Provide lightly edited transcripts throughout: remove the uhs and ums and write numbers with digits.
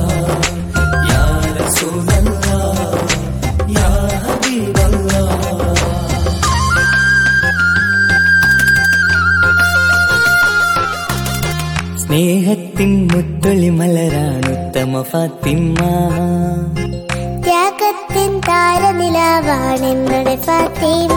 യാ റസൂലല്ലാഹ് യാ ഹബീബല്ലാഹ്. സ്നേഹത്തിൻ മുത്തൊളി മലരാണ് ഉത്തമ ഫാത്തിമ, ത്യാഗത്തിൻ താരനിലാവാണെന്നുടെ ഫാത്തിമ.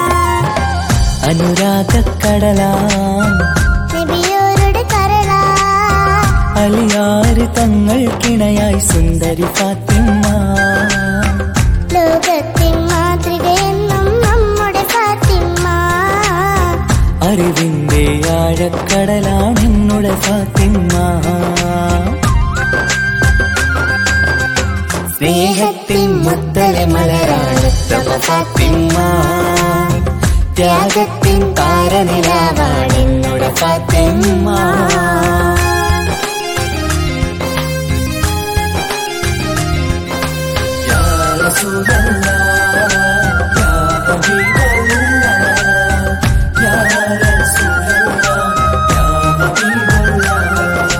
അനുരാഗക്കടലാം നബിയോരുടെ കരളാ, അലിയാര് തങ്ങൾക്കിണയായി സുന്ദരി ഫാത്തിമ. ലോകത്തിൻ മാതൃകയെന്നും നമ്മുടെ ഫാത്തിമ. അറിവിന്റെ ആഴക്കടലാണെന്നുടെ ഫാത്തിമ. സ്നേഹത്തിൻ മുത്തലെ മലരാണ് ഉത്തമ ഫാത്തിമ, ത്യാഗത്തിൻ താരനിലാവാണെന്നുടെ ഫാത്തിമ. യാ റസൂലല്ലാഹ് യാ ഹബീബല്ലാഹ് യാ റസൂലല്ലാഹ് യാ ഹബീബല്ലാഹ്.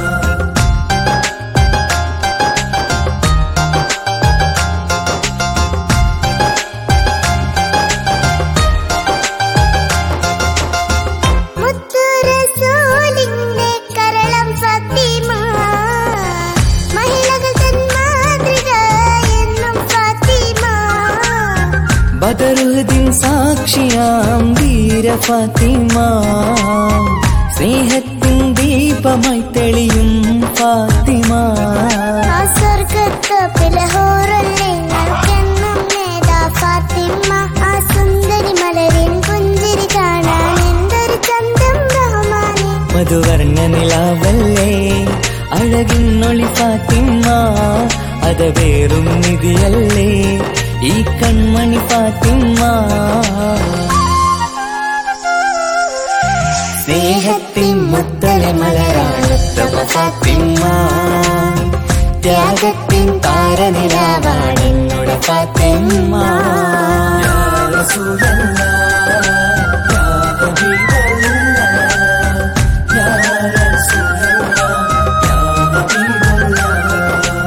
മുത്തു റസൂലിന്റെ കരളം ഫാത്തിമ, മഹിളകൾ തൻ മാതൃക എന്നും ഫാത്തിമ. ബദറുദ്ദീൻ സാക്ഷിയാം വീര ഫാത്തിമ, സ്നേഹത്തിൻ ദീപമായി തെളിയും ഫാത്തിമ. ആ സ്വർഗത്തോപ്പിലെ ഹൂറല്ലേ ഞങ്ങൾക്കെന്നും നേതാ ഫാത്തിമ. ആ സുന്ദരി മലരിൻ പുഞ്ചിരി കാണാൻ എന്തൊരു ചന്തം റഹ്മാനെ. മധുവർണ്ണ നിലാവല്ലേ അഴകിന്നൊളി ഫാത്തിമ, അത് വേറും നിധിയല്ലേ ഈ കൺമണി ഫാത്തിമ. സ്നേഹത്തിൻ മുത്തലെ മലരാണ് ഉത്തമ ഫാത്തിമ, ത്യാഗത്തിൻ താരനിലാവാണെന്നുടെ ഫാത്തിമ. യാ റസൂലല്ലാഹ് യാ ഹബീബല്ലാഹ് യാ റസൂലല്ലാഹ് യാ ഹബീബല്ലാഹ്.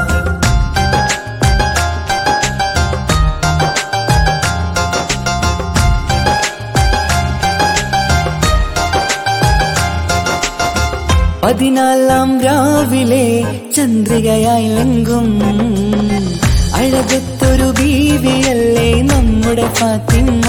പതിനാലാം രാവിലെ ചന്ദ്രികയായി ലങ്കും അഴകത്തൊരു ബീവിയല്ലേ നമ്മുടെ ഫാത്തിമ.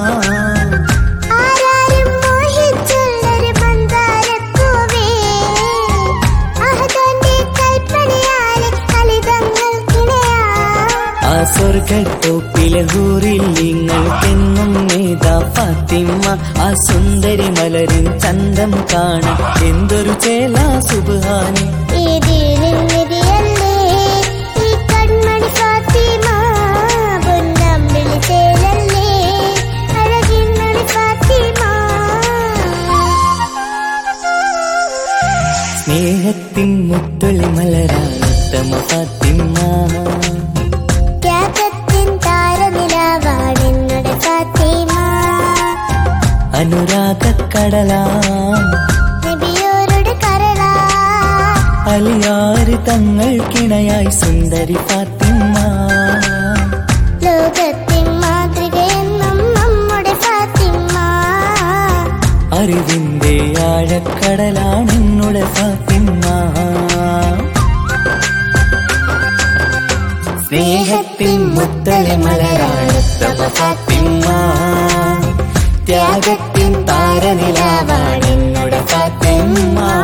ആരാരും മോഹിച്ചുള്ളൊരു മന്ദാരപ്പൂവേ, അഹദന്റെ കൽപ്പനയാലെ ഫലിതങ്ങൾക്കിണയാ. ആ സ്വർഗത്തോപ്പിലെ ഹൂറിൽ നിങ്ങൾക്കെന്നും നേതാ ഫാത്തിമ. ആ സുന്ദരി മലരിൻ ചന്തം കാണാൻ എന്തൊരു ചേല സുബ്ഹാനി. ഈ ദീനിൻ നിധിയല്ലേ ഈ കൺമണി ഫാത്തിമ. പൊന്നമ്പിളി ചേലല്ലേ അഴകിന്നൊളി ഫാത്തിമ. സ്നേഹത്തിൻ മുത്തൊളി മലരാണ് ഉത്തമ ഫാത്തിമ, ത്യാഗത്തിൻ താരനിലാവാണെന്നുടെ ഫാത്തിമ. അനുരാഗക്കടലാം നബിയോരുടെ കരളാ, അലിയാര് തങ്ങൾക്കിണയായി സുന്ദരി ഫാത്തിമ. ലോകത്തിൻ മാതൃകയെന്നും നമ്മുടെ ഫാത്തിമ. അറിവിന്റെ ആഴക്കടലാണെന്നുടെ ഫാത്തിമ. സ്നേഹത്തിൻ മുത്തലെ മലരാണ് ഉത്തമ ഫാത്തിമ, ത്യാഗത്തിൻ താരനിലാവാണെന്നുടെ ഫാത്തിമ.